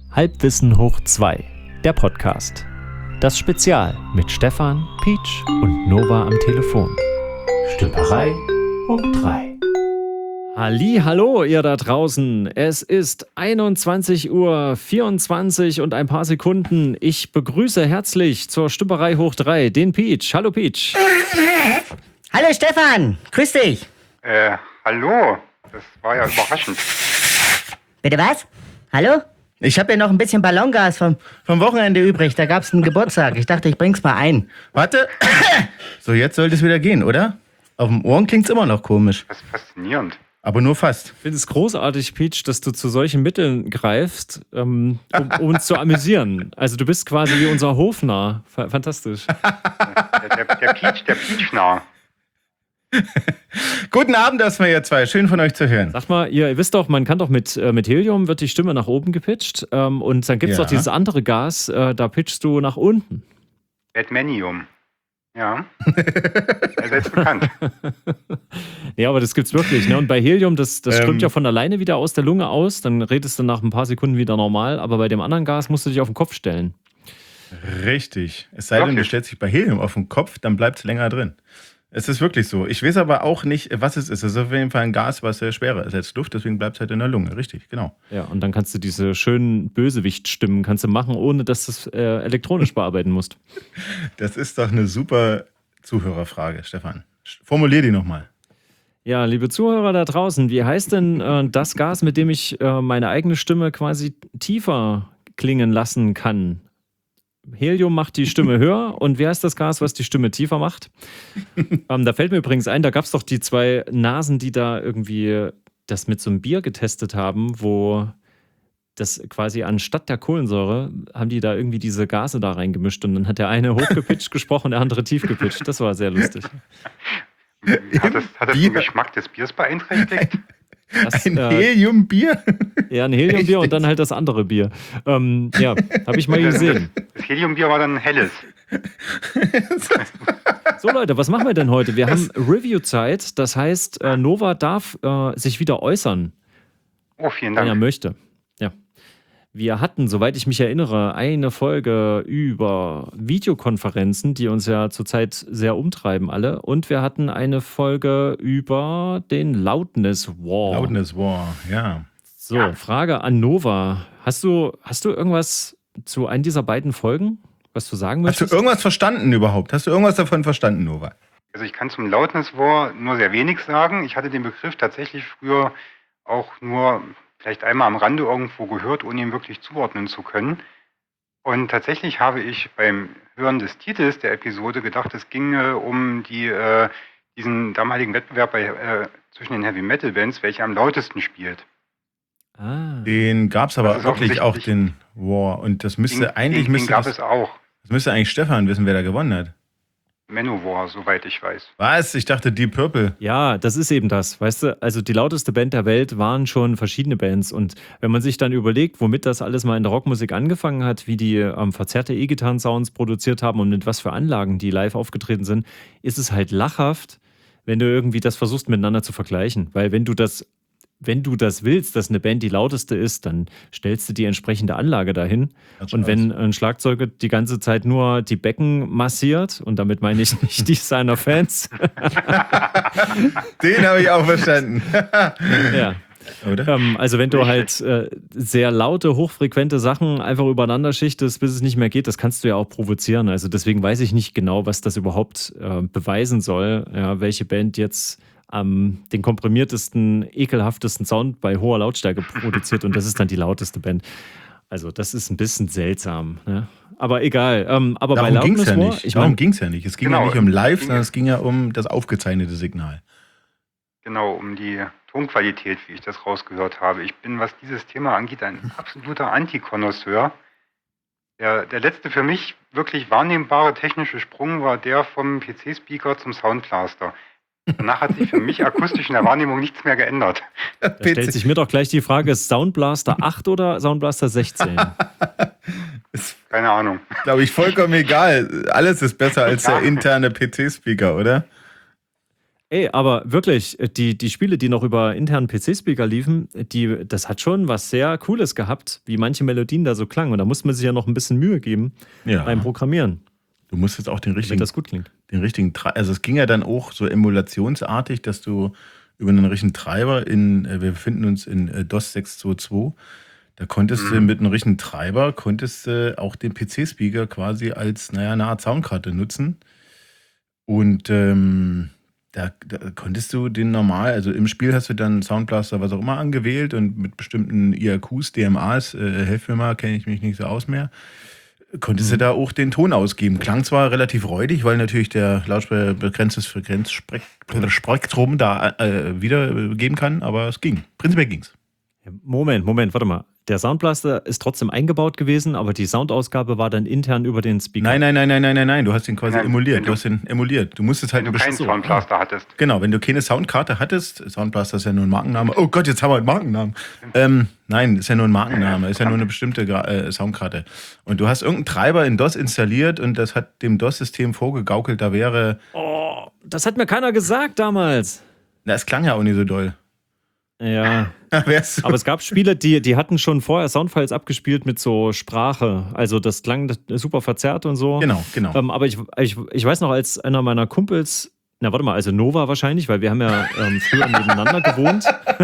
Halbwissen hoch 2, der Podcast. Das Spezial mit Stefan, Peach und Nova am Telefon. Stümperei hoch 3. Hallo, ihr da draußen. Es ist 21:24 Uhr und ein paar Sekunden. Ich begrüße herzlich zur Stümperei hoch 3 den Peach. Hallo Peach. Hallo Stefan, grüß dich. Hallo. Das war ja überraschend. Bitte was? Hallo? Ich habe ja noch ein bisschen Ballongas vom Wochenende übrig. Da gab's einen Geburtstag. Ich dachte, ich bring's mal ein. Warte. So, jetzt sollte es wieder gehen, oder? Auf dem Ohren klingt's immer noch komisch. Das ist faszinierend. Aber nur fast. Ich finde es großartig, Peach, dass du zu solchen Mitteln greifst, um uns zu amüsieren. Also du bist quasi wie unser Hofnarr. Fantastisch. Der Peach-Narr. Guten Abend erstmal, ihr zwei. Schön von euch zu hören. Sag mal, ihr wisst doch, man kann doch mit Helium wird die Stimme nach oben gepitcht und dann gibt es Ja. doch dieses andere Gas, da pitchst du nach unten. Batmanium. Ja. Also jetzt bekannt. Ja, aber das gibt's wirklich. Ne? Und bei Helium, das strömt ja von alleine wieder aus der Lunge aus, dann redest du nach ein paar Sekunden wieder normal, aber bei dem anderen Gas musst du dich auf den Kopf stellen. Richtig. Es sei denn, du stellst dich bei Helium auf den Kopf, dann bleibt es länger drin. Es ist wirklich so. Ich weiß aber auch nicht, was es ist. Es ist auf jeden Fall ein Gas, was sehr schwerer ist als Luft, deswegen bleibt es halt in der Lunge. Richtig, genau. Ja, und dann kannst du diese schönen Bösewicht-Stimmen kannst du machen, ohne dass du es elektronisch bearbeiten musst. Das ist doch eine super Zuhörerfrage, Stefan. Formulier die nochmal. Ja, liebe Zuhörer da draußen, wie heißt denn das Gas, mit dem ich meine eigene Stimme quasi tiefer klingen lassen kann? Helium macht die Stimme höher und wie heißt das Gas, was die Stimme tiefer macht? Da fällt mir übrigens ein, da gab es doch die zwei Nasen, die da irgendwie das mit so einem Bier getestet haben, wo das quasi anstatt der Kohlensäure haben die da irgendwie diese Gase da reingemischt und dann hat der eine hochgepitcht gesprochen, der andere tief gepitcht. Das war sehr lustig. Hat das den Geschmack des Biers beeinträchtigt? Ein Heliumbier? Ja, ein Heliumbier und dann halt das andere Bier. Ja, habe ich mal gesehen. Das Heliumbier war dann helles. So Leute, was machen wir denn heute? Wir haben Review-Zeit, das heißt, Nova darf sich wieder äußern, Oh, vielen wenn er Dank. möchte. Ja. Wir hatten, soweit ich mich erinnere, eine Folge über Videokonferenzen, die uns ja zurzeit sehr umtreiben alle. Und wir hatten eine Folge über den Loudness War. Loudness War, ja. So, Frage an Nova. Hast du irgendwas zu einem dieser beiden Folgen, was du sagen Hast möchtest? du irgendwas verstanden überhaupt? Hast du irgendwas davon verstanden, Nova? Also ich kann zum Loudness War nur sehr wenig sagen. Ich hatte den Begriff tatsächlich früher auch nur vielleicht einmal am Rande irgendwo gehört, ohne ihn wirklich zuordnen zu können. Und tatsächlich habe ich beim Hören des Titels der Episode gedacht, es ginge um diesen damaligen Wettbewerb zwischen den Heavy-Metal-Bands, welcher am lautesten spielt. Ah. Den gab es Das aber ist wirklich auch, offensichtlich- den War. Und das müsste Den eigentlich gab es auch. das müsste eigentlich Stefan wissen, wer da gewonnen hat. Manowar, soweit ich weiß. Was? Ich dachte Deep Purple. Ja, das ist eben das, weißt du, also die lauteste Band der Welt waren schon verschiedene Bands und wenn man sich dann überlegt, womit das alles mal in der Rockmusik angefangen hat, wie die verzerrte E-Gitarren-Sounds produziert haben und mit was für Anlagen die live aufgetreten sind, ist es halt lachhaft, wenn du irgendwie das versuchst miteinander zu vergleichen, weil wenn du das willst, dass eine Band die lauteste ist, dann stellst du die entsprechende Anlage dahin. Und wenn ein Schlagzeuger die ganze Zeit nur die Becken massiert, und damit meine ich nicht die seiner Fans, Den habe ich auch verstanden. ja. Oder? Also wenn du halt sehr laute, hochfrequente Sachen einfach übereinander schichtest, bis es nicht mehr geht, das kannst du ja auch provozieren. Also deswegen weiß ich nicht genau, was das überhaupt beweisen soll, ja, welche Band jetzt den komprimiertesten, ekelhaftesten Sound bei hoher Lautstärke produziert und das ist dann die lauteste Band. Also das ist ein bisschen seltsam. Ne? Aber egal. Aber bei Darum ging es Loudness ja War, nicht. ich Darum meine, ging es ja nicht. Es ging Genau, ja nicht um live, ging sondern ja- es ging ja um das aufgezeichnete Signal. Genau, um die Tonqualität, wie ich das rausgehört habe. Ich bin, was dieses Thema angeht, ein absoluter Antikonnoisseur. Der letzte für mich wirklich wahrnehmbare technische Sprung war der vom PC-Speaker zum Soundblaster. Danach hat sich für mich akustisch in der Wahrnehmung nichts mehr geändert. da stellt sich mir doch gleich die Frage, ist Soundblaster 8 oder Soundblaster 16? Keine Ahnung. Glaube ich, vollkommen egal. Alles ist besser als der Ja. interne PC-Speaker, oder? Ey, aber wirklich, die Spiele, die noch über internen PC-Speaker liefen, das hat schon was sehr Cooles gehabt, wie manche Melodien da so klangen. Und da musste man sich ja noch ein bisschen Mühe geben beim Programmieren. Du musst jetzt auch den richtigen, das gut klingt. Also es ging ja dann auch so emulationsartig, dass du über einen richtigen Treiber wir befinden uns in DOS 6.2.2, da konntest du mit einem richtigen Treiber, auch den PC-Speaker quasi als, eine Art Soundkarte nutzen. Und da konntest du den normal, also im Spiel hast du dann Soundblaster, was auch immer, angewählt und mit bestimmten IAQs, DMAs, helf mir mal, kenne ich mich nicht so aus mehr, konntest du da auch den Ton ausgeben. Klang zwar relativ räudig, weil natürlich der Lautsprecher begrenztes Frequenzspektrum da wiedergeben kann, aber es ging. Prinzipiell ging's. Moment, warte mal. Der Soundblaster ist trotzdem eingebaut gewesen, aber die Soundausgabe war dann intern über den Speaker. Nein. Du hast den quasi emuliert. Du hast den emuliert. Du musstest halt wenn du keinen Soundblaster hattest. Genau, wenn du keine Soundkarte hattest, Soundblaster ist ja nur ein Markenname. Oh Gott, jetzt haben wir einen Markennamen. Nein, ist ja nur ein Markenname, ist ja nur eine bestimmte Soundkarte. Und du hast irgendeinen Treiber in DOS installiert und das hat dem DOS-System vorgegaukelt, da wäre... Oh, das hat mir keiner gesagt damals. Na, es klang ja auch nicht so doll. Ja, aber es gab Spiele, die hatten schon vorher Soundfiles abgespielt mit so Sprache. Also das klang super verzerrt und so. Genau. Aber ich weiß noch, als einer meiner Kumpels, also Nova wahrscheinlich, weil wir haben ja früher nebeneinander gewohnt.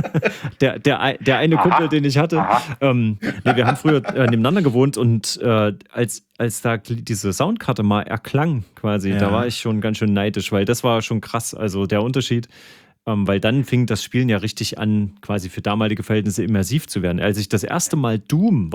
der eine Kumpel, den ich hatte. Wir haben früher nebeneinander gewohnt und als da diese Soundkarte mal erklang quasi, da war ich schon ganz schön neidisch, weil das war schon krass. Also der Unterschied. Weil dann fing das Spielen ja richtig an, quasi für damalige Verhältnisse immersiv zu werden. Als ich das erste Mal Doom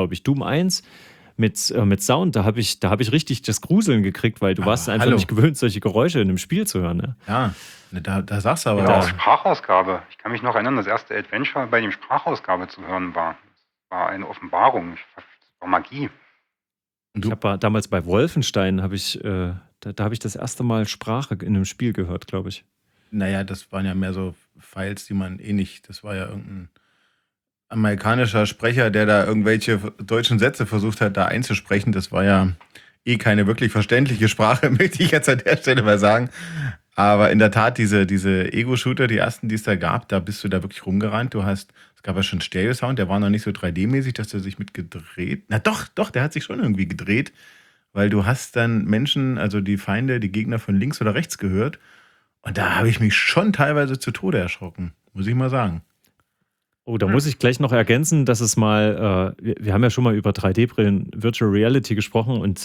1 mit Sound, da hab ich richtig das Gruseln gekriegt, weil du warst einfach nicht gewöhnt, solche Geräusche in einem Spiel zu hören. Ne? Ja, da sagst du aber... Ja, auch Sprachausgabe. Ich kann mich noch erinnern, das erste Adventure, bei dem Sprachausgabe zu hören war. Das war eine Offenbarung. Das war Magie. Ich habe damals bei Wolfenstein, da habe ich das erste Mal Sprache in einem Spiel gehört, glaube ich. Naja, das waren ja mehr so Files, die man nicht... Das war ja irgendein amerikanischer Sprecher, der da irgendwelche deutschen Sätze versucht hat, da einzusprechen. Das war ja keine wirklich verständliche Sprache, möchte ich jetzt an der Stelle mal sagen. Aber in der Tat, diese Ego-Shooter, die ersten, die es da gab, da bist du da wirklich rumgerannt. Es gab ja schon Stereo-Sound, der war noch nicht so 3D-mäßig, dass der sich mitgedreht... Na doch, der hat sich schon irgendwie gedreht, weil du hast dann Menschen, also die Feinde, die Gegner von links oder rechts gehört. Und da habe ich mich schon teilweise zu Tode erschrocken, muss ich mal sagen. Oh, da muss ich gleich noch ergänzen, dass es mal, wir haben ja schon mal über 3D-Brillen, Virtual Reality gesprochen und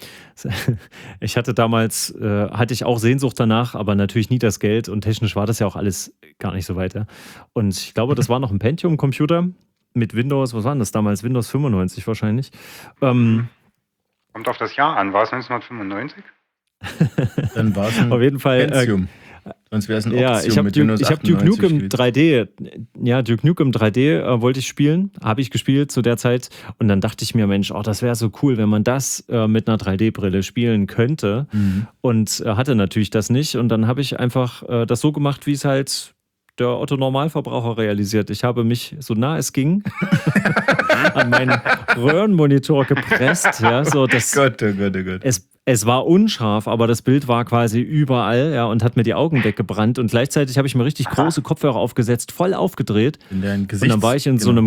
ich hatte damals, hatte ich auch Sehnsucht danach, aber natürlich nie das Geld und technisch war das ja auch alles gar nicht so weit. Ja. Und ich glaube, das war noch ein Pentium-Computer mit Windows, was war denn das damals? Windows 95 wahrscheinlich. Kommt auf das Jahr an, war es 1995? Dann war es ein auf jeden Fall, Pentium. Sonst wäre es ein Option ich habe Duke Nukem 3D, Duke Nukem 3D wollte ich spielen, habe ich gespielt zu der Zeit und dann dachte ich mir, Mensch, das wäre so cool, wenn man das mit einer 3D-Brille spielen könnte und hatte natürlich das nicht und dann habe ich einfach das so gemacht, wie es halt der Otto-Normalverbraucher realisiert. Ich habe mich, so nah es ging, an meinen Röhrenmonitor gepresst. Ja, so das, Gott. Es war unscharf, aber das Bild war quasi überall, ja, und hat mir die Augen weggebrannt. Und gleichzeitig habe ich mir richtig große Kopfhörer aufgesetzt, voll aufgedreht. In dein Gesicht. Und dann war ich in so einem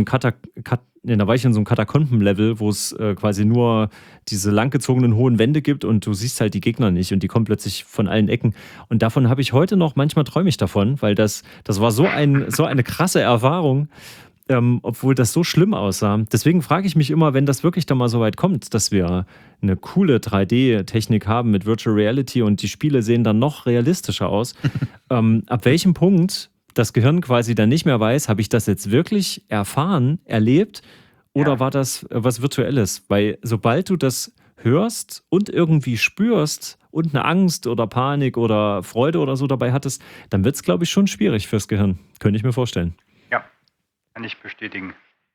Katakomben-Level, wo es quasi nur diese langgezogenen hohen Wände gibt und du siehst halt die Gegner nicht und die kommen plötzlich von allen Ecken. Und davon habe ich heute noch, manchmal träume ich davon, weil das war so eine krasse Erfahrung. Obwohl das so schlimm aussah. Deswegen frage ich mich immer, wenn das wirklich dann mal so weit kommt, dass wir eine coole 3D-Technik haben mit Virtual Reality und die Spiele sehen dann noch realistischer aus, ab welchem Punkt das Gehirn quasi dann nicht mehr weiß, habe ich das jetzt wirklich erfahren, erlebt oder war das was Virtuelles? Weil sobald du das hörst und irgendwie spürst und eine Angst oder Panik oder Freude oder so dabei hattest, dann wird es, glaube ich, schon schwierig fürs Gehirn. Könnte ich mir vorstellen. Kann ich bestätigen.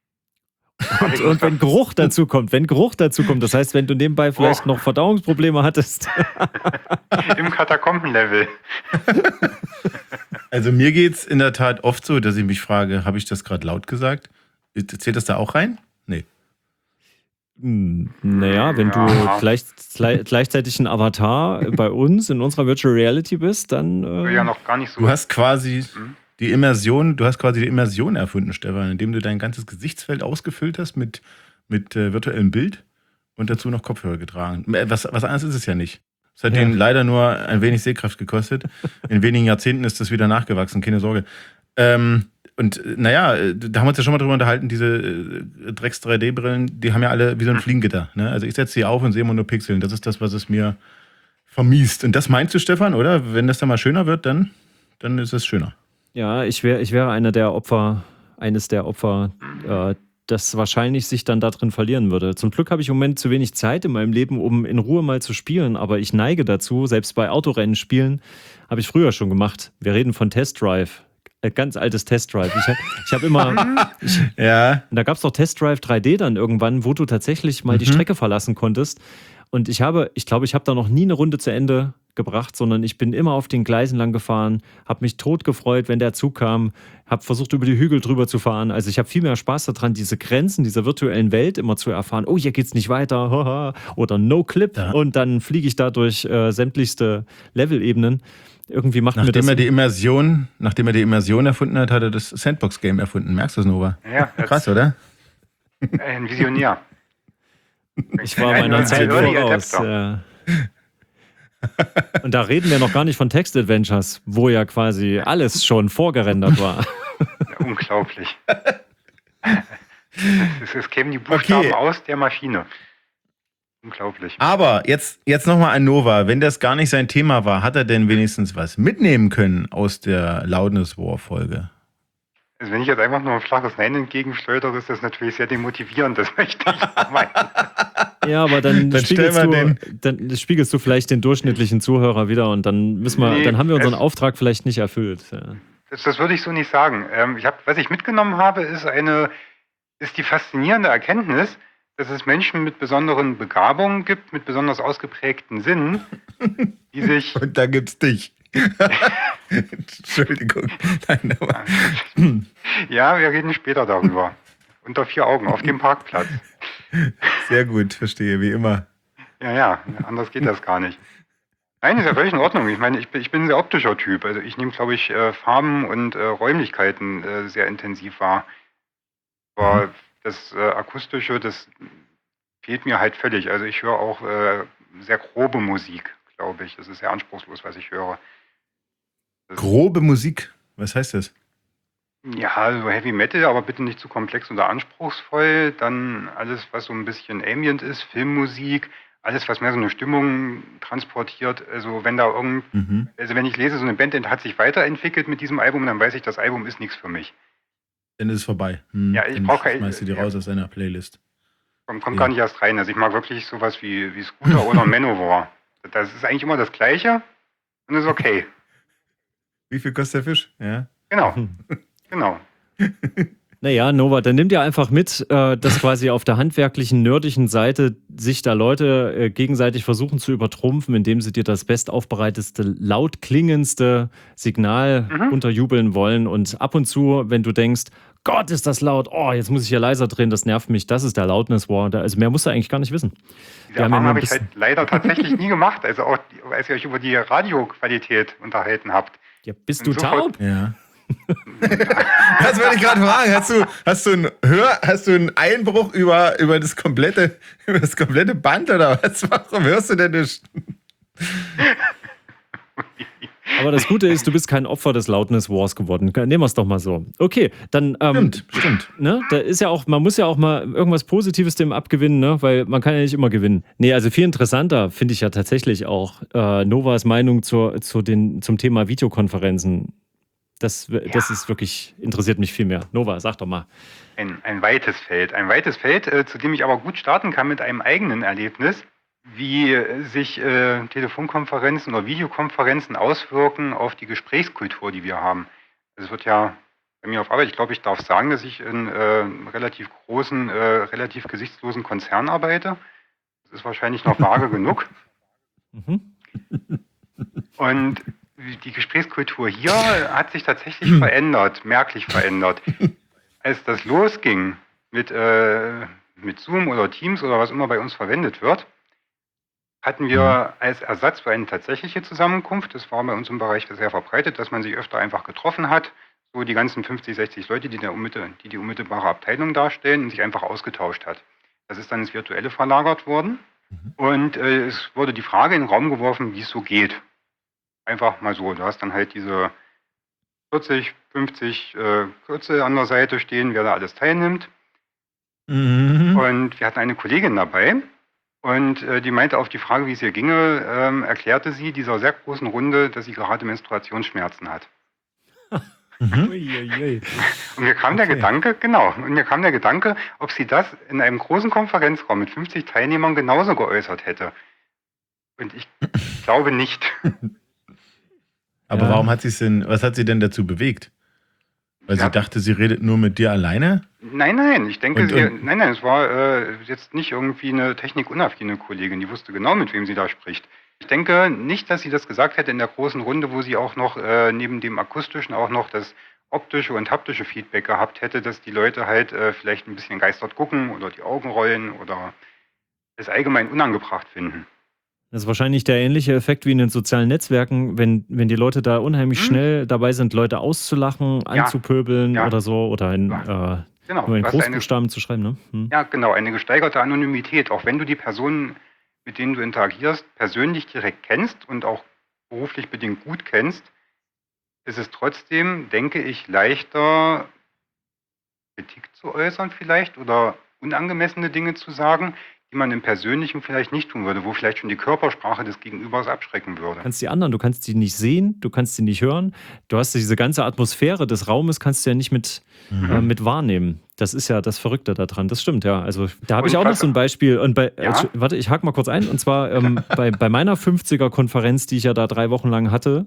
Und wenn Geruch dazu kommt, das heißt, wenn du nebenbei vielleicht noch Verdauungsprobleme hattest. Im Katakomben-Level. Also mir geht es in der Tat oft so, dass ich mich frage, habe ich das gerade laut gesagt? Zählt das da auch rein? Nee. Naja, wenn du gleichzeitig ein Avatar bei uns in unserer Virtual Reality bist, dann... Ja, noch gar nicht so. Du hast quasi die Immersion erfunden, Stefan, indem du dein ganzes Gesichtsfeld ausgefüllt hast mit virtuellem Bild und dazu noch Kopfhörer getragen. Was anderes ist es ja nicht. Es hat denen leider nur ein wenig Sehkraft gekostet. In wenigen Jahrzehnten ist das wieder nachgewachsen, keine Sorge. Und naja, da haben wir uns ja schon mal drüber unterhalten, diese Drecks 3D-Brillen, die haben ja alle wie so ein Fliegengitter. Ne? Also ich setze die auf und sehe immer nur Pixeln. Das ist das, was es mir vermiest. Und das meinst du, Stefan, oder? Wenn das dann mal schöner wird, dann ist es schöner. Ja, ich wäre eines der Opfer, das wahrscheinlich sich dann da drin verlieren würde. Zum Glück habe ich im Moment zu wenig Zeit in meinem Leben, um in Ruhe mal zu spielen, aber ich neige dazu, selbst bei Autorennen spielen, habe ich früher schon gemacht. Wir reden von Test Drive. Ganz altes Test Drive. Ich habe immer... Da gab es doch Test Drive 3D dann irgendwann, wo du tatsächlich mal die Strecke verlassen konntest. Und ich glaube, ich habe da noch nie eine Runde zu Ende gebracht, sondern ich bin immer auf den Gleisen lang gefahren, habe mich tot gefreut, wenn der Zug kam, habe versucht, über die Hügel drüber zu fahren. Also ich habe viel mehr Spaß daran, diese Grenzen dieser virtuellen Welt immer zu erfahren. Oh, hier geht's nicht weiter, haha, oder No Clip. Ja. Und dann fliege ich da durch sämtlichste Levelebenen. Irgendwie macht mir das... Nachdem er die Immersion erfunden hat, hat er das Sandbox-Game erfunden. Merkst du das, Nova? Ja. Krass, oder? Ein Visionär. Ich war meiner Zeit voraus. Ja. Und da reden wir noch gar nicht von Text-Adventures, wo ja quasi alles schon vorgerendert war. Ja, unglaublich. Es kämen die Buchstaben aus der Maschine. Unglaublich. Aber jetzt nochmal an Nova. Wenn das gar nicht sein Thema war, hat er denn wenigstens was mitnehmen können aus der Loudness War-Folge? Also wenn ich jetzt einfach nur ein flaches Nein entgegenschleudere, ist das natürlich sehr demotivierend. Das möchte ich meinen. Ja, aber dann spiegelst du vielleicht den durchschnittlichen Zuhörer wieder und dann dann haben wir unseren Auftrag vielleicht nicht erfüllt. Ja. Das würde ich so nicht sagen. Was ich mitgenommen habe, ist die faszinierende Erkenntnis, dass es Menschen mit besonderen Begabungen gibt, mit besonders ausgeprägten Sinnen, die sich... Und da gibt's dich. Entschuldigung. Nein, aber... Ja, wir reden später darüber. Unter 4 Augen auf dem Parkplatz. Sehr gut, verstehe, wie immer. Ja, anders geht das gar nicht. Nein, ist ja völlig in Ordnung. Ich meine, ich bin ein sehr optischer Typ. Also ich nehme, glaube ich, Farben und Räumlichkeiten sehr intensiv wahr. Aber das Akustische, das fehlt mir halt völlig. Also ich höre auch sehr grobe Musik, glaube ich. Das ist sehr anspruchslos, was ich höre. Grobe Musik? Was heißt das? Ja, so Heavy Metal, aber bitte nicht zu komplex oder anspruchsvoll. Dann alles, was so ein bisschen ambient ist, Filmmusik, alles, was mehr so eine Stimmung transportiert. Also wenn wenn ich lese, so eine Band hat sich weiterentwickelt mit diesem Album, dann weiß ich, das Album ist nichts für mich. Dann ist es vorbei. Ja, ich brauche kein... Schmeißt du die raus aus deiner Playlist. Kommt gar nicht erst rein. Also ich mag wirklich sowas wie Scooter oder Manowar. Das ist eigentlich immer das Gleiche und ist okay. Wie viel kostet der Fisch? Ja. Genau. Naja, Nova, dann nimm dir einfach mit, dass quasi auf der handwerklichen, nerdischen Seite sich da Leute gegenseitig versuchen zu übertrumpfen, indem sie dir das bestaufbereiteste, laut klingendste Signal unterjubeln wollen. Und ab und zu, wenn du denkst, Gott, ist das laut, oh, jetzt muss ich hier leiser drehen, das nervt mich, das ist der Loudness War. Also mehr musst du eigentlich gar nicht wissen. Die Erfahrung habe ich halt leider tatsächlich nie gemacht, also auch als ihr euch über die Radioqualität unterhalten habt. Ja, bist du taub? Ja. Das wollte ich gerade fragen. Hast du einen Einbruch über das komplette Band oder was? Warum hörst du denn nicht? Aber das Gute ist, du bist kein Opfer des Loudness Wars geworden. Nehmen wir es doch mal so. Okay, dann... Stimmt. Ne, da ist ja auch, man muss ja auch mal irgendwas Positives dem abgewinnen, ne? Weil man kann ja nicht immer gewinnen. Nee, also viel interessanter finde ich ja tatsächlich auch Novas Meinung zum Thema Videokonferenzen. Das ist wirklich, interessiert mich viel mehr. Nova, sag doch mal. Ein weites Feld. Ein weites Feld, zu dem ich aber gut starten kann mit einem eigenen Erlebnis, wie sich Telefonkonferenzen oder Videokonferenzen auswirken auf die Gesprächskultur, die wir haben. Es wird ja bei mir auf Arbeit, ich glaube, ich darf sagen, dass ich in relativ großen, relativ gesichtslosen Konzernen arbeite. Das ist wahrscheinlich noch vage genug. Und die Gesprächskultur hier hat sich tatsächlich verändert, merklich verändert. Als das losging mit mit Zoom oder Teams oder was immer bei uns verwendet wird, hatten wir als Ersatz für eine tatsächliche Zusammenkunft, das war bei uns im Bereich sehr verbreitet, dass man sich öfter einfach getroffen hat, so die ganzen 50, 60 Leute, die die unmittelbare Abteilung darstellen und sich einfach ausgetauscht hat. Das ist dann ins Virtuelle verlagert worden und es wurde die Frage in den Raum geworfen, wie es so geht. Einfach mal so, du hast dann halt diese 40, 50 Kürzel an der Seite stehen, wer da alles teilnimmt. Und wir hatten eine Kollegin dabei und die meinte auf die Frage, wie es ihr ginge, erklärte sie dieser sehr großen Runde, dass sie gerade Menstruationsschmerzen hat. Uiuiui. Und mir kam der Gedanke, ob sie das in einem großen Konferenzraum mit 50 Teilnehmern genauso geäußert hätte. Und ich glaube nicht. Aber warum hat sie es denn, was hat sie denn dazu bewegt? Weil sie dachte, sie redet nur mit dir alleine? Nein, ich denke, es war jetzt nicht irgendwie eine technikunaffine Kollegin, die wusste genau, mit wem sie da spricht. Ich denke nicht, dass sie das gesagt hätte in der großen Runde, wo sie auch noch neben dem akustischen auch noch das optische und haptische Feedback gehabt hätte, dass die Leute halt vielleicht ein bisschen geistert gucken oder die Augen rollen oder es allgemein unangebracht finden. Das ist wahrscheinlich der ähnliche Effekt wie in den sozialen Netzwerken, wenn die Leute da unheimlich schnell dabei sind, Leute auszulachen, anzupöbeln oder so oder nur in Großbuchstaben zu schreiben. Ne? Ja, genau, eine gesteigerte Anonymität. Auch wenn du die Personen, mit denen du interagierst, persönlich direkt kennst und auch beruflich bedingt gut kennst, ist es trotzdem, denke ich, leichter, Kritik zu äußern vielleicht oder unangemessene Dinge zu sagen, die man im Persönlichen vielleicht nicht tun würde, wo vielleicht schon die Körpersprache des Gegenübers abschrecken würde. Du kannst die nicht sehen, du kannst sie nicht hören. Du hast diese ganze Atmosphäre des Raumes, kannst du ja nicht mit wahrnehmen. Das ist ja das Verrückte daran. Das stimmt, ja. Also da habe ich auch noch so ein Beispiel. Und warte, ich hake mal kurz ein. Und zwar bei meiner 50er-Konferenz, die ich ja da 3 Wochen lang hatte,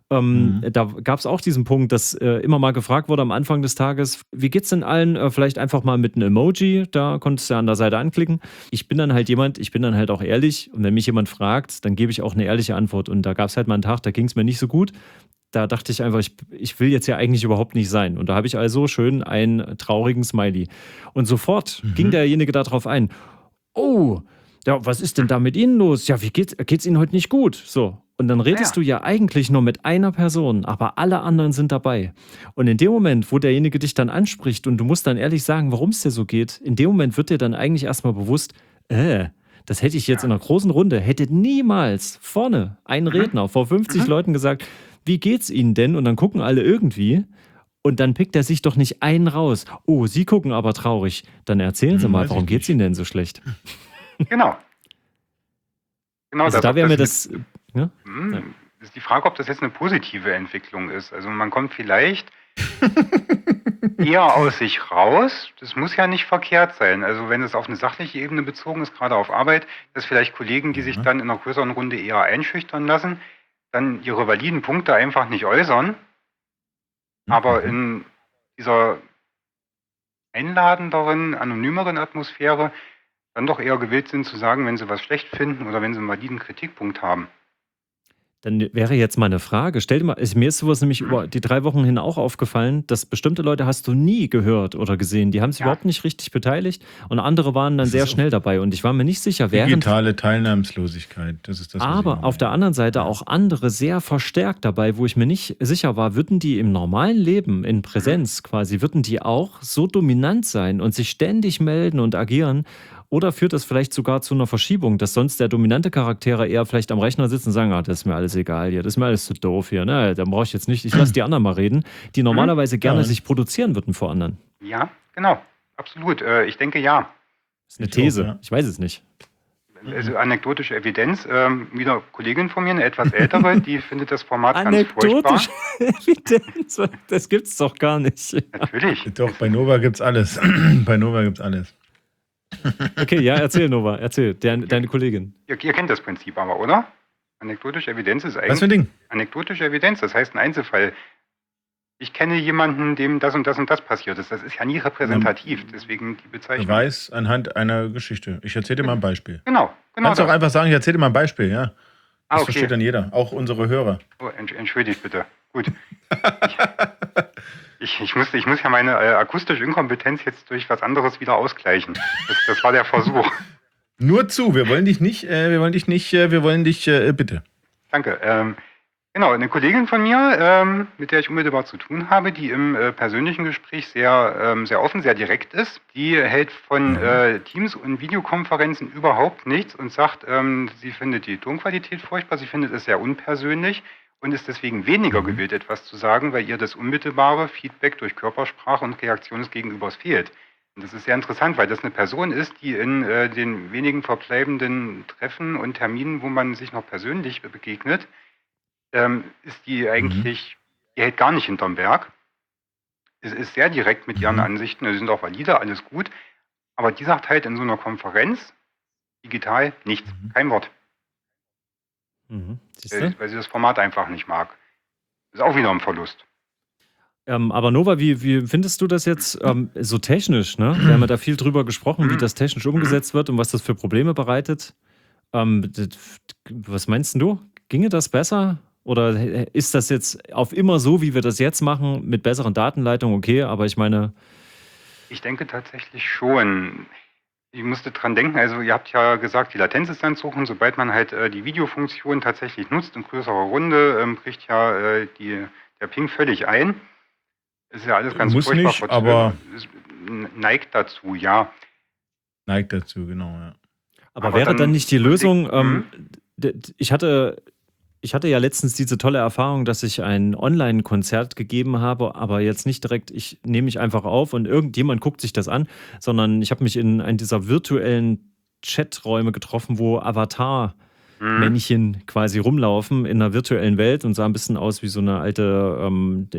da gab es auch diesen Punkt, dass immer mal gefragt wurde am Anfang des Tages, wie geht's denn allen? Vielleicht einfach mal mit einem Emoji, da konntest du ja an der Seite anklicken. Ich bin dann halt auch ehrlich und wenn mich jemand fragt, dann gebe ich auch eine ehrliche Antwort. Und da gab es halt mal einen Tag, da ging es mir nicht so gut. Da dachte ich einfach, ich will jetzt ja eigentlich überhaupt nicht sein. Und da habe ich also schön einen traurigen Smiley. Und sofort ging derjenige darauf ein. Oh, ja, was ist denn da mit Ihnen los? Ja, geht's Ihnen heute nicht gut? So. Und dann redest du ja eigentlich nur mit einer Person, aber alle anderen sind dabei. Und in dem Moment, wo derjenige dich dann anspricht und du musst dann ehrlich sagen, warum es dir so geht, in dem Moment wird dir dann eigentlich erstmal bewusst, das hätte ich jetzt in einer großen Runde, hätte niemals vorne ein Redner vor 50 Leuten gesagt, wie geht's Ihnen denn? Und dann gucken alle irgendwie und dann pickt er sich doch nicht einen raus. Oh, Sie gucken aber traurig. Dann erzählen Sie mal, warum geht's Ihnen denn so schlecht? Genau. Also da wäre mir das... Ja? Ist die Frage, ob das jetzt eine positive Entwicklung ist. Also man kommt vielleicht eher aus sich raus. Das muss ja nicht verkehrt sein. Also wenn es auf eine sachliche Ebene bezogen ist, gerade auf Arbeit, dass vielleicht Kollegen, die sich dann in einer größeren Runde eher einschüchtern lassen, dann ihre validen Punkte einfach nicht äußern, aber in dieser einladenderen, anonymeren Atmosphäre dann doch eher gewillt sind zu sagen, wenn sie was schlecht finden oder wenn sie einen validen Kritikpunkt haben. Dann wäre jetzt mal eine Frage. Stell dir mal, mir ist sowas nämlich über die 3 Wochen hin auch aufgefallen, dass bestimmte Leute hast du nie gehört oder gesehen. Die haben sich überhaupt nicht richtig beteiligt und andere waren dann sehr schnell dabei. Und ich war mir nicht sicher, digitale Teilnahmslosigkeit, das ist das. Aber auf der anderen Seite auch andere sehr verstärkt dabei, wo ich mir nicht sicher war, würden die im normalen Leben, in Präsenz quasi, würden die auch so dominant sein und sich ständig melden und agieren? Oder führt das vielleicht sogar zu einer Verschiebung, dass sonst der dominante Charaktere eher vielleicht am Rechner sitzen und sagen, das ist mir alles egal hier, das ist mir alles zu doof hier, ne? Dann brauche ich jetzt nicht, ich lasse die anderen mal reden, die normalerweise gerne sich produzieren würden vor anderen. Ja, genau, absolut. Ich denke, ja. Das ist eine These, ich weiß es nicht. Also anekdotische Evidenz, wieder Kollegin von mir, eine etwas ältere, die findet das Format ganz furchtbar. Anekdotische Evidenz? Das gibt's doch gar nicht. Natürlich. Doch, bei Nova gibt's alles. Bei Nova gibt's alles. Okay, ja, erzähl, Nova, erzähl, deine Kollegin. Ihr kennt das Prinzip aber, oder? Anekdotische Evidenz ist eigentlich... Was für ein Ding? Anekdotische Evidenz, das heißt ein Einzelfall. Ich kenne jemanden, dem das und das und das passiert ist. Das ist ja nie repräsentativ, deswegen die Bezeichnung. Beweis anhand einer Geschichte. Ich erzähle dir mal ein Beispiel. Genau. Kannst auch einfach sagen, ich erzähle dir mal ein Beispiel, ja. Das okay. Versteht dann jeder, auch unsere Hörer. Oh, entschuldigt bitte. Gut. Ich muss ja meine akustische Inkompetenz jetzt durch was anderes wieder ausgleichen. Das war der Versuch. Nur zu, wir wollen dich bitte. Danke. Genau, eine Kollegin von mir, mit der ich unmittelbar zu tun habe, die im persönlichen Gespräch sehr offen, sehr direkt ist, die hält von Teams und Videokonferenzen überhaupt nichts und sagt, sie findet die Tonqualität furchtbar, sie findet es sehr unpersönlich und ist deswegen weniger gewillt, etwas zu sagen, weil ihr das unmittelbare Feedback durch Körpersprache und Reaktion des Gegenübers fehlt. Und das ist sehr interessant, weil das eine Person ist, die in den wenigen verbleibenden Treffen und Terminen, wo man sich noch persönlich begegnet, ist die eigentlich, die hält gar nicht hinterm Berg. Es ist sehr direkt mit ihren Ansichten, die sind auch valide, alles gut. Aber die sagt halt in so einer Konferenz, digital, nichts, kein Wort. Weil sie das Format einfach nicht mag. Ist auch wieder ein Verlust. Aber Nova, wie findest du das jetzt so technisch? Ne? Wir haben ja da viel drüber gesprochen, wie das technisch umgesetzt wird und was das für Probleme bereitet. Was meinst du? Ginge das besser? Oder ist das jetzt auf immer so, wie wir das jetzt machen, mit besseren Datenleitungen okay? Aber ich meine... Ich denke tatsächlich schon. Ich musste dran denken, also ihr habt ja gesagt, die Latenz ist dann zu hoch und sobald man halt die Videofunktion tatsächlich nutzt in größerer Runde, bricht ja der Ping völlig ein. Ist ja alles ganz furchtbar. Muss nicht, aber... Es neigt dazu, ja. Neigt dazu, genau, ja. Aber wäre dann nicht die Lösung... Ich hatte ja letztens diese tolle Erfahrung, dass ich ein Online-Konzert gegeben habe, aber jetzt nicht direkt, ich nehme mich einfach auf und irgendjemand guckt sich das an, sondern ich habe mich in einen dieser virtuellen Chaträume getroffen, wo Avatar-Männchen quasi rumlaufen in einer virtuellen Welt und sah ein bisschen aus wie so eine alte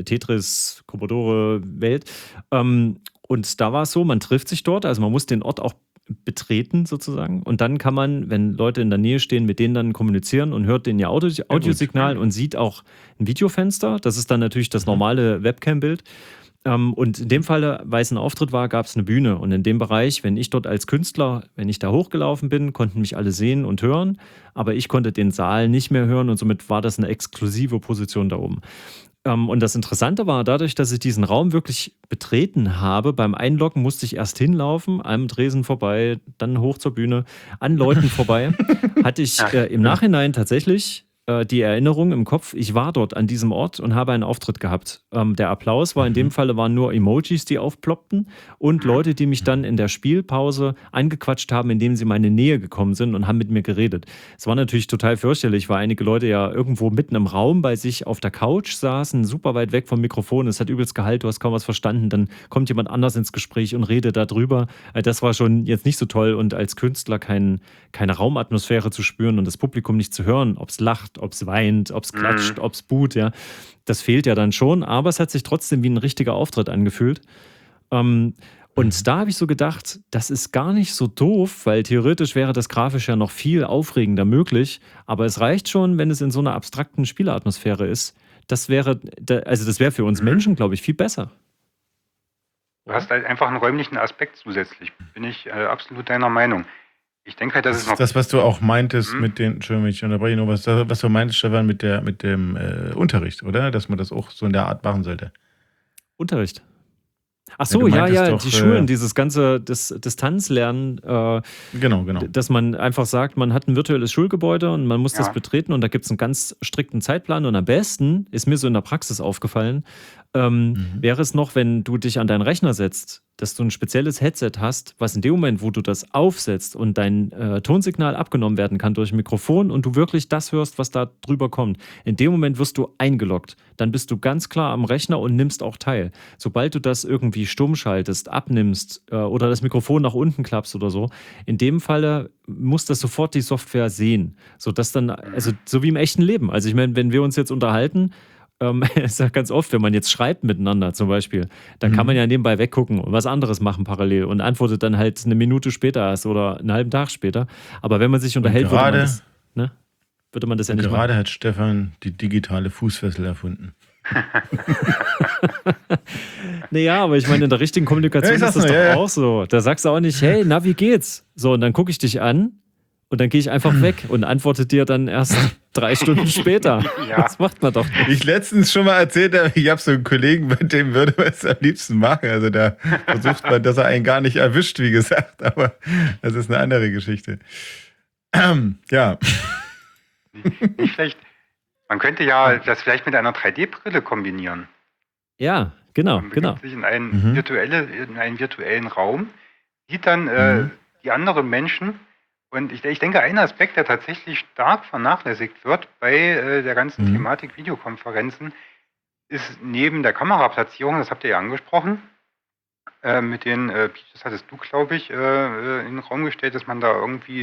Tetris-Commodore-Welt. Und da war es so, man trifft sich dort, also man muss den Ort auch betreten sozusagen und dann kann man, wenn Leute in der Nähe stehen, mit denen dann kommunizieren und hört denen ihr Audiosignal und sieht auch ein Videofenster. Das ist dann natürlich das normale Webcam-Bild. Und in dem Fall, weil es ein Auftritt war, gab es eine Bühne. Und in dem Bereich, wenn ich dort als Künstler, wenn ich da hochgelaufen bin, konnten mich alle sehen und hören. Aber ich konnte den Saal nicht mehr hören und somit war das eine exklusive Position da oben. Und das Interessante war, dadurch, dass ich diesen Raum wirklich betreten habe, beim Einloggen musste ich erst hinlaufen, einem Tresen vorbei, dann hoch zur Bühne, an Leuten vorbei, hatte ich im Nachhinein tatsächlich die Erinnerung im Kopf, ich war dort an diesem Ort und habe einen Auftritt gehabt. Der Applaus war in dem Falle waren nur Emojis, die aufploppten und Leute, die mich dann in der Spielpause angequatscht haben, indem sie in meine Nähe gekommen sind und haben mit mir geredet. Es war natürlich total fürchterlich, weil einige Leute ja irgendwo mitten im Raum bei sich auf der Couch saßen, super weit weg vom Mikrofon, es hat übelst Gehalt, du hast kaum was verstanden, dann kommt jemand anders ins Gespräch und redet darüber. Das war schon jetzt nicht so toll und als Künstler keine Raumatmosphäre zu spüren und das Publikum nicht zu hören, ob es lacht, ob es weint, ob es klatscht, ob es buht, ja. Das fehlt ja dann schon, aber es hat sich trotzdem wie ein richtiger Auftritt angefühlt. Und da habe ich so gedacht, das ist gar nicht so doof, weil theoretisch wäre das grafisch ja noch viel aufregender möglich, aber es reicht schon, wenn es in so einer abstrakten Spielatmosphäre ist. Das wäre für uns Menschen, glaube ich, viel besser. Du hast halt einfach einen räumlichen Aspekt zusätzlich. Bin ich absolut deiner Meinung. Ich denke halt, das ist das, was du auch meintest mit den, Entschuldigung, ich unterbreche nur, was du meintest, Stefan, mit dem Unterricht, oder? Dass man das auch so in der Art machen sollte. Unterricht? Ach so, ja, die Schulen, dieses ganze Distanzlernen, genau. Dass man einfach sagt, man hat ein virtuelles Schulgebäude und man muss das betreten und da gibt es einen ganz strikten Zeitplan und am besten, ist mir so in der Praxis aufgefallen, wäre es noch, wenn du dich an deinen Rechner setzt, dass du ein spezielles Headset hast, was in dem Moment, wo du das aufsetzt und dein Tonsignal abgenommen werden kann durch ein Mikrofon und du wirklich das hörst, was da drüber kommt. In dem Moment wirst du eingeloggt. Dann bist du ganz klar am Rechner und nimmst auch teil. Sobald du das irgendwie stumm schaltest, abnimmst oder das Mikrofon nach unten klappst oder so, in dem Falle muss das sofort die Software sehen. Sodass dann, also so wie im echten Leben. Also ich meine, wenn wir uns jetzt unterhalten, ist ja ganz oft, wenn man jetzt schreibt miteinander zum Beispiel, dann kann man ja nebenbei weggucken und was anderes machen parallel und antwortet dann halt eine Minute später erst oder einen halben Tag später. Aber wenn man sich unterhält, würde man das ja nicht machen. Gerade hat Stefan die digitale Fußfessel erfunden. Naja, aber ich meine, in der richtigen Kommunikation ist das doch auch so. Da sagst du auch nicht, hey, na, wie geht's? So, und dann gucke ich dich an Und dann gehe ich einfach weg und antworte dir dann erst 3 Stunden später. Ja. Das macht man doch nicht. Ich letztens schon mal erzählt habe, ich habe so einen Kollegen, bei dem würde man es am liebsten machen. Also da versucht man, dass er einen gar nicht erwischt, wie gesagt. Aber das ist eine andere Geschichte. Ja. Nicht schlecht. Man könnte ja das vielleicht mit einer 3D-Brille kombinieren. Ja, genau, Man genau. begibt sich in einen virtuellen Raum, sieht dann die anderen Menschen. Und ich denke, ein Aspekt, der tatsächlich stark vernachlässigt wird bei der ganzen Thematik Videokonferenzen, ist neben der Kameraplatzierung, das habt ihr ja angesprochen, mit den, das hattest du, glaube ich, in den Raum gestellt, dass man da irgendwie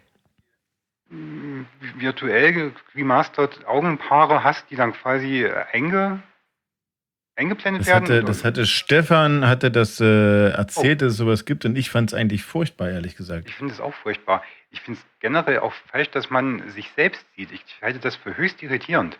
virtuell remastered Augenpaare hast, die dann quasi eingeblendet werden. Das hatte Stefan erzählt, dass es sowas gibt, und ich fand es eigentlich furchtbar, ehrlich gesagt. Ich finde es auch furchtbar. Ich finde es generell auch falsch, dass man sich selbst sieht. Ich halte das für höchst irritierend.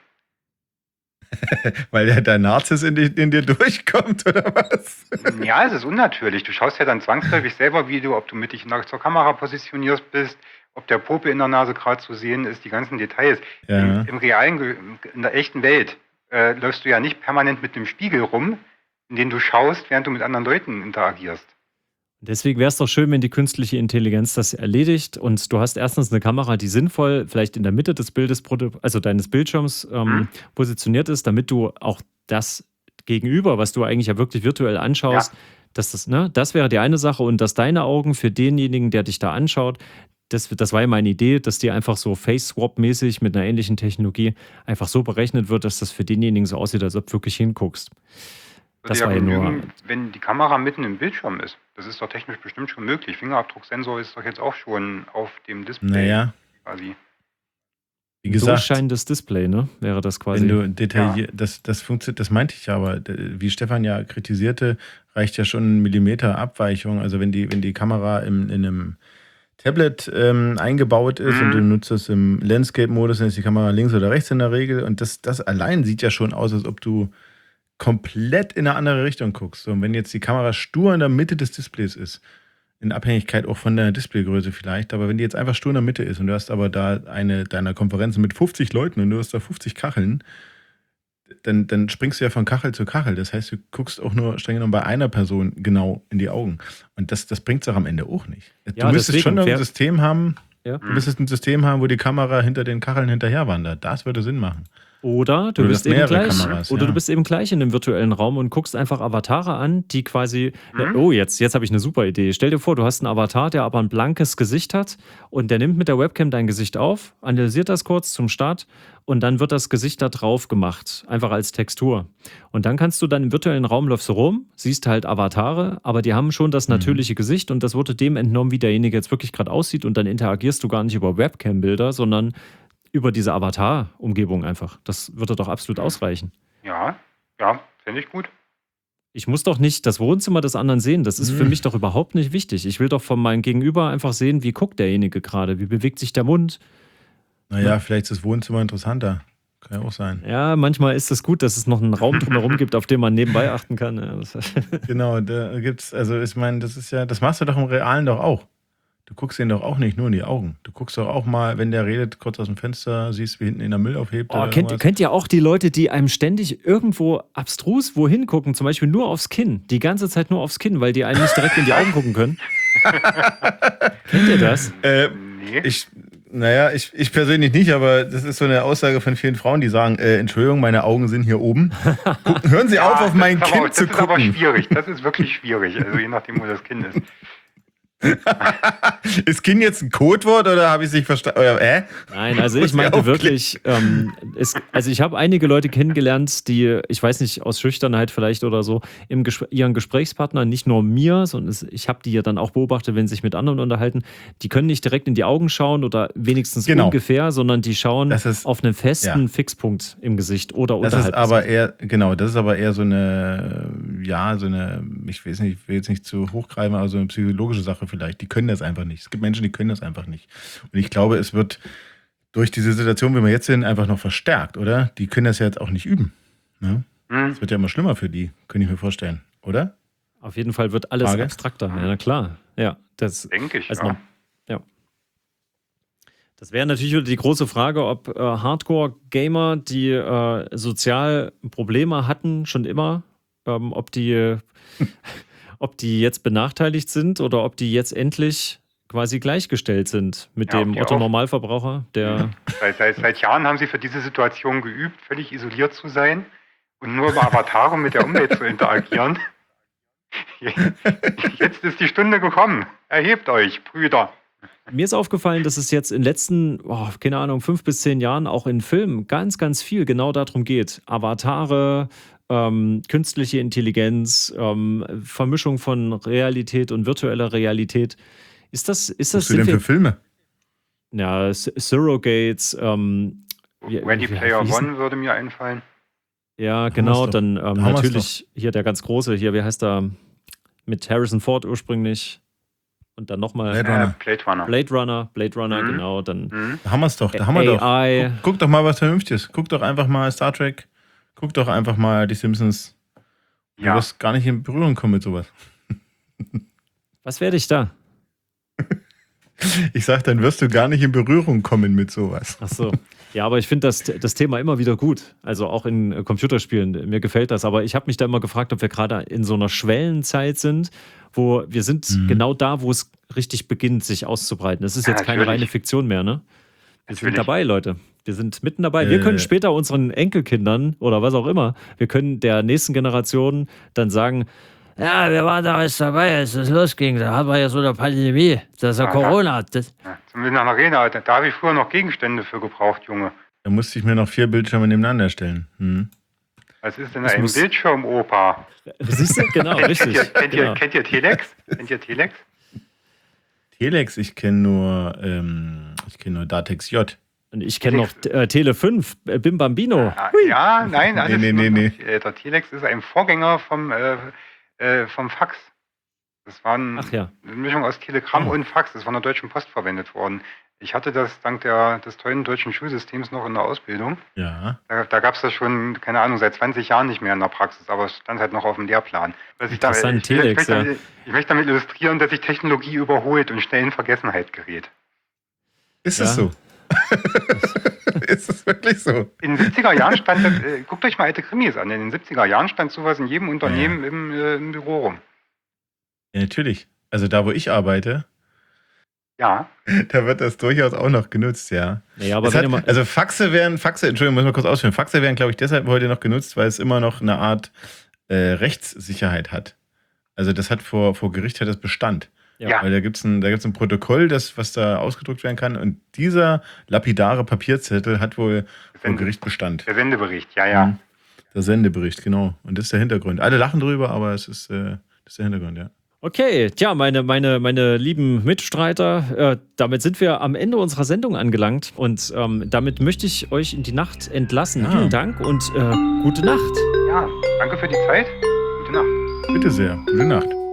Weil der Narzis in dir durchkommt, oder was? Ja, es ist unnatürlich. Du schaust ja dann zwangsläufig selber Video, ob du mit dich zur Kamera positionierst bist, ob der Popel in der Nase gerade zu sehen ist, die ganzen Details. Ja. Im realen, in der echten Welt läufst du ja nicht permanent mit einem Spiegel rum, in den du schaust, während du mit anderen Leuten interagierst. Deswegen wäre es doch schön, wenn die künstliche Intelligenz das erledigt und du hast erstens eine Kamera, die sinnvoll vielleicht in der Mitte des Bildes, also deines Bildschirms positioniert ist, damit du auch das Gegenüber, was du eigentlich ja wirklich virtuell anschaust, das wäre die eine Sache, und dass deine Augen für denjenigen, der dich da anschaut, das war ja meine Idee, dass die einfach so Face-Swap-mäßig mit einer ähnlichen Technologie einfach so berechnet wird, dass das für denjenigen so aussieht, als ob du wirklich hinguckst. Das war ja nur, wenn die Kamera mitten im Bildschirm ist. Das ist doch technisch bestimmt schon möglich. Fingerabdrucksensor ist doch jetzt auch schon auf dem Display. Naja. Quasi. Wie gesagt, durchscheinendes Display, ne? Wäre das quasi. Wenn du das funktioniert, das meinte ich ja, aber wie Stefan ja kritisierte, reicht ja schon 1 Millimeter Abweichung. Also wenn die Kamera in einem Tablet eingebaut ist und du nutzt es im Landscape-Modus, dann ist die Kamera links oder rechts in der Regel, und das allein sieht ja schon aus, als ob du komplett in eine andere Richtung guckst. Und wenn jetzt die Kamera stur in der Mitte des Displays ist, in Abhängigkeit auch von der Displaygröße vielleicht, aber wenn die jetzt einfach stur in der Mitte ist und du hast aber da eine deiner Konferenzen mit 50 Leuten und du hast da 50 Kacheln, dann springst du ja von Kachel zu Kachel. Das heißt, du guckst auch nur streng genommen bei einer Person genau in die Augen. Und das bringt es auch am Ende auch nicht. Du müsstest schon ein System haben, wo die Kamera hinter den Kacheln hinterher wandert. Das würde Sinn machen. Oder du bist eben gleich in einem virtuellen Raum und guckst einfach Avatare an, die quasi, jetzt habe ich eine super Idee. Stell dir vor, du hast einen Avatar, der aber ein blankes Gesicht hat, und der nimmt mit der Webcam dein Gesicht auf, analysiert das kurz zum Start, und dann wird das Gesicht da drauf gemacht, einfach als Textur. Und dann kannst du dann im virtuellen Raum, läufst du rum, siehst halt Avatare, aber die haben schon das natürliche Gesicht, und das wurde dem entnommen, wie derjenige jetzt wirklich gerade aussieht, und dann interagierst du gar nicht über Webcam-Bilder, sondern über diese Avatar-Umgebung einfach. Das würde doch absolut ausreichen. Ja, finde ich gut. Ich muss doch nicht das Wohnzimmer des anderen sehen. Das ist für mich doch überhaupt nicht wichtig. Ich will doch von meinem Gegenüber einfach sehen, wie guckt derjenige gerade, wie bewegt sich der Mund. Naja, vielleicht ist das Wohnzimmer interessanter. Kann ja auch sein. Ja, manchmal ist es gut, dass es noch einen Raum drumherum gibt, auf den man nebenbei achten kann. Ja, genau, da gibt's, also ich meine, das machst du doch im Realen doch auch. Du guckst ihn doch auch nicht nur in die Augen. Du guckst doch auch mal, wenn der redet, kurz aus dem Fenster, siehst, wie hinten in der Müll aufhebt. Kennt ihr auch die Leute, die einem ständig irgendwo abstrus wohin gucken, zum Beispiel nur aufs Kinn, die ganze Zeit nur aufs Kinn, weil die einem nicht direkt in die Augen gucken können? Kennt ihr das? Nee. Ich persönlich nicht, aber das ist so eine Aussage von vielen Frauen, die sagen, Entschuldigung, meine Augen sind hier oben. Hören Sie auf mein Kinn zu gucken. Das ist aber schwierig, das ist wirklich schwierig, also je nachdem, wo das Kinn ist. Ist Kinn jetzt ein Codewort oder habe ich es nicht verstanden? Nein, also ich meinte wirklich, ich habe einige Leute kennengelernt, die, ich weiß nicht, aus Schüchternheit vielleicht oder so, ihren Gesprächspartner, nicht nur mir, sondern ich habe die ja dann auch beobachtet, wenn sie sich mit anderen unterhalten, die können nicht direkt in die Augen schauen oder wenigstens ungefähr, sondern die schauen auf einen festen Fixpunkt im Gesicht oder unterhalb. Das ist aber eher so eine, ich will jetzt nicht zu hochgreifen, aber so eine psychologische Sache vielleicht. Die können das einfach nicht. Es gibt Menschen, die können das einfach nicht. Und ich glaube, es wird durch diese Situation, wie wir jetzt sind, einfach noch verstärkt, oder? Die können das ja jetzt auch nicht üben. Ne? Es wird ja immer schlimmer für die, könnte ich mir vorstellen, oder? Auf jeden Fall wird alles abstrakter. Ja, na klar. Ja, das denke ich. Das wäre natürlich wieder die große Frage, ob Hardcore-Gamer, die sozial Probleme hatten, schon immer, ob die jetzt benachteiligt sind oder ob die jetzt endlich quasi gleichgestellt sind mit dem Otto-Normalverbraucher, der... Seit Jahren haben sie für diese Situation geübt, völlig isoliert zu sein und nur über Avatare mit der Umwelt zu interagieren. Jetzt ist die Stunde gekommen. Erhebt euch, Brüder. Mir ist aufgefallen, dass es jetzt in den letzten, keine Ahnung, 5 bis 10 Jahren auch in Filmen ganz, ganz viel genau darum geht. Avatare, künstliche Intelligenz, Vermischung von Realität und virtueller Realität. Ist das Was hast du denn für Filme? Ja, Surrogates. Ready Player One würde mir einfallen. Ja, genau. Dann natürlich hier der ganz große, hier, wie heißt er? Mit Harrison Ford ursprünglich. Und dann nochmal Blade Runner, genau. Dann Da haben wir es doch, da haben wir doch. Guck doch mal was Vernünftiges. Guck doch einfach mal Star Trek. Guck doch einfach mal die Simpsons. Du wirst gar nicht in Berührung kommen mit sowas. Was werde ich da? Ich sag, dann wirst du gar nicht in Berührung kommen mit sowas. Ach so. Ja, aber ich finde das Thema immer wieder gut. Also auch in Computerspielen. Mir gefällt das. Aber ich habe mich da immer gefragt, ob wir gerade in so einer Schwellenzeit sind, wo wir sind genau da, wo es richtig beginnt, sich auszubreiten. Das ist jetzt keine reine Fiktion mehr, ne? Wir sind dabei, Leute. Wir sind mitten dabei. Wir können später unseren Enkelkindern oder was auch immer, wir können der nächsten Generation dann sagen, ja, wir waren da alles dabei, als es losging. Da haben wir ja so eine Pandemie. Das ist ja Corona. Zumindest nach einer Arena. Da habe ich früher noch Gegenstände für gebraucht, Junge. Da musste ich mir noch 4 Bildschirme nebeneinander stellen. Was ist denn ein Bildschirm, Opa? Siehst du? Genau, richtig. Kennt ihr Telex? Telex? Ich kenne nur Datex J. Und ich kenne noch Tele 5, Bim Bambino. Ja, nein, alles nee. Der Telex ist ein Vorgänger vom Fax. Das war eine Mischung aus Telegramm und Fax. Das von der Deutschen Post verwendet worden. Ich hatte das dank des tollen deutschen Schulsystems noch in der Ausbildung. Ja. Da gab es das schon, keine Ahnung, seit 20 Jahren nicht mehr in der Praxis, aber es stand halt noch auf dem Lehrplan. Ich möchte damit illustrieren, dass sich Technologie überholt und schnell in Vergessenheit gerät. Ist es so? Ist es wirklich so? In den 70er Jahren guckt euch mal alte Krimis an, in den 70er Jahren stand sowas in jedem Unternehmen im Büro rum. Ja, natürlich. Also da, wo ich arbeite, da wird das durchaus auch noch genutzt, ja. Ja, aber Faxe, Entschuldigung, muss mal kurz ausführen. Faxe werden, glaube ich, deshalb heute noch genutzt, weil es immer noch eine Art Rechtssicherheit hat. Also das hat vor Gericht hat das Bestand. Ja. Weil da gibt's ein Protokoll, was da ausgedruckt werden kann. Und dieser lapidare Papierzettel hat wohl vor Gericht Bestand. Der Sendebericht, ja. Der Sendebericht, genau. Und das ist der Hintergrund. Alle lachen drüber, aber das ist der Hintergrund, ja. Okay, tja, meine lieben Mitstreiter, damit sind wir am Ende unserer Sendung angelangt. Und damit möchte ich euch in die Nacht entlassen. Ja. Vielen Dank und gute Nacht. Ja, danke für die Zeit. Gute Nacht. Bitte sehr. Gute Nacht.